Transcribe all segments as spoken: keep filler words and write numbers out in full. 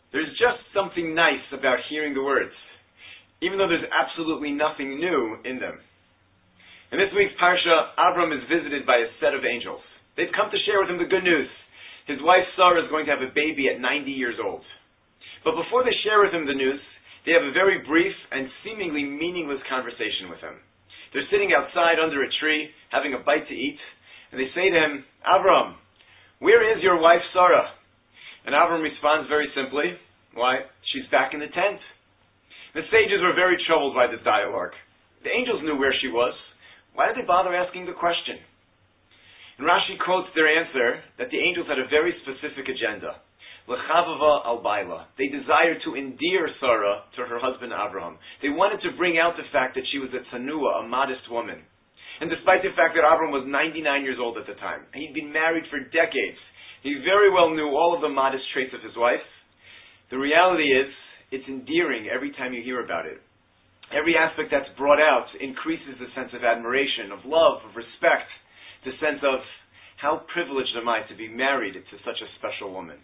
There's just something nice about hearing the words, even though there's absolutely nothing new in them. In this week's Parsha, Avram is visited by a set of angels. They've come to share with him the good news. His wife Sarah is going to have a baby at ninety years old. But before they share with him the news, they have a very brief and seemingly meaningless conversation with him. They're sitting outside under a tree, having a bite to eat, and they say to him, Avram, where is your wife Sarah? And Avram responds very simply, why, she's back in the tent. The sages were very troubled by this dialogue. The angels knew where she was. Why did they bother asking the question? And Rashi quotes their answer that the angels had a very specific agenda. Lechavava al baila. They desired to endear Sarah to her husband Abraham. They wanted to bring out the fact that she was a tsanua, a modest woman. And despite the fact that Abraham was ninety-nine years old at the time, and he'd been married for decades, he very well knew all of the modest traits of his wife. The reality is, it's endearing every time you hear about it. Every aspect that's brought out increases the sense of admiration, of love, of respect, the sense of how privileged am I to be married to such a special woman.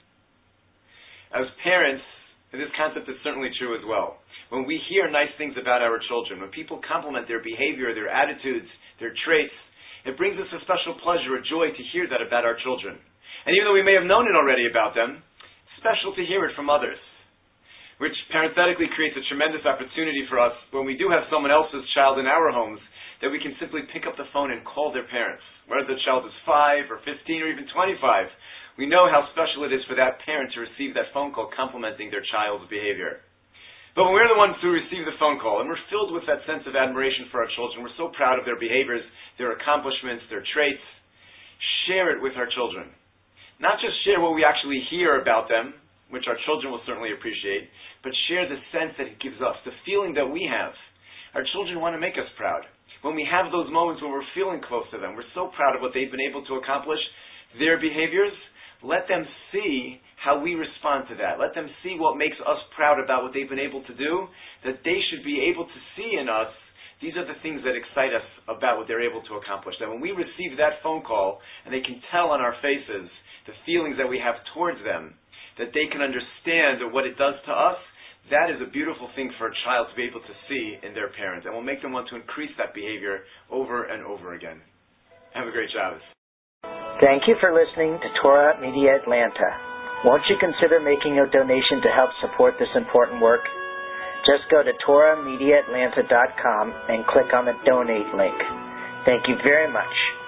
As parents, this concept is certainly true as well. When we hear nice things about our children, when people compliment their behavior, their attitudes, their traits, it brings us a special pleasure, a joy to hear that about our children. And even though we may have known it already about them, it's special to hear it from others, which parenthetically creates a tremendous opportunity for us when we do have someone else's child in our homes, that we can simply pick up the phone and call their parents. Whether the child is five or fifteen or even twenty-five, we know how special it is for that parent to receive that phone call complimenting their child's behavior. But when we're the ones who receive the phone call and we're filled with that sense of admiration for our children, we're so proud of their behaviors, their accomplishments, their traits, share it with our children. Not just share what we actually hear about them, which our children will certainly appreciate, but share the sense that it gives us, the feeling that we have. Our children want to make us proud. When we have those moments when we're feeling close to them, we're so proud of what they've been able to accomplish, their behaviors, let them see how we respond to that. Let them see what makes us proud about what they've been able to do, that they should be able to see in us. These are the things that excite us about what they're able to accomplish. That when we receive that phone call, and they can tell on our faces the feelings that we have towards them, that they can understand what it does to us, that is a beautiful thing for a child to be able to see in their parents, and will make them want to increase that behavior over and over again. Have a great Shabbos. Thank you for listening to Torah Media Atlanta. Won't you consider making a donation to help support this important work? Just go to torah media atlanta dot com and click on the donate link. Thank you very much.